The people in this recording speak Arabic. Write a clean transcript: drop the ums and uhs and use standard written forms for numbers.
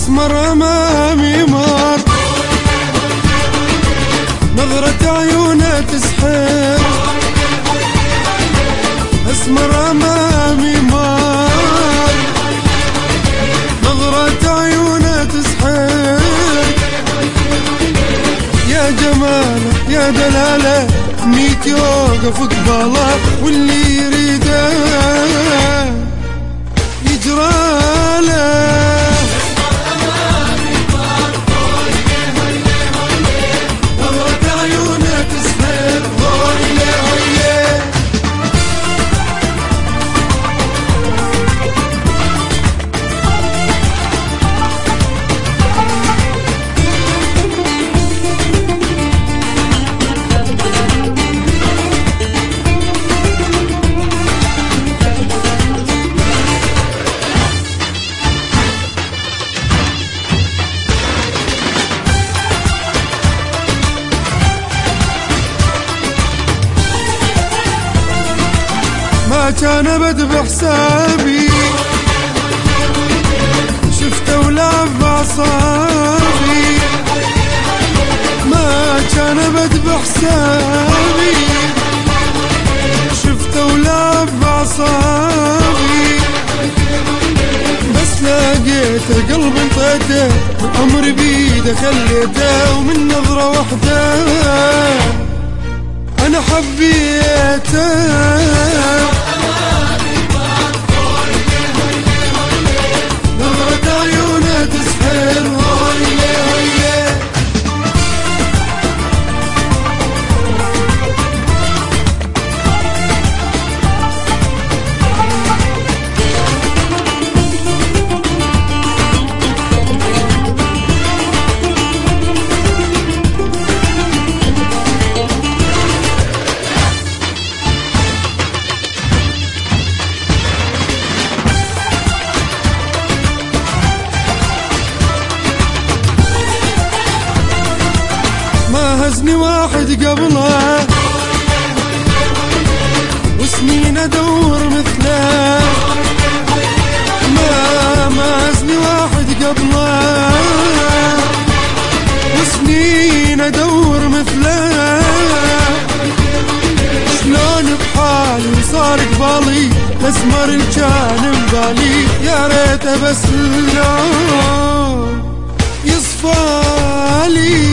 اسمر امامي مار، نظرة عيونه تسحر. اسمر امامي مار، نظرة عيونه تسحر. يا جماله يا دلاله، ميت يوقف قباله، واللي يريده يجراله. ما كان ابد بحسابي، شفته ولعب بعصابي. ما كان ابد بحسابي، شفته ولعب بعصابي. بس لقيته قلب انطيته، والامر بيده خليته، ومن نظرة واحدة انا حبيته. ما هزني واحد قبله، وسنين ادور مثله. ما هزني واحد قبله، وسنين ادور مثله. شلون بحالي وصار قبالي، الاسمر اللي كان ببالي، يا ريته بس لو يصفالي.